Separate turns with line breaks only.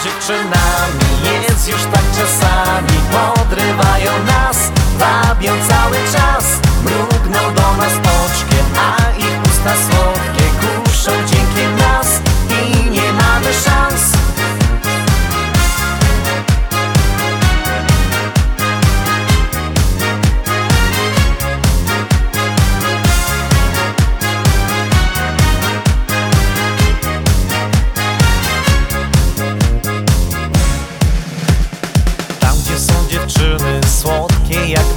Dziewczynami jest już tak czasami, podrywają nas, bawią cały czas, mrugną do nas oczki.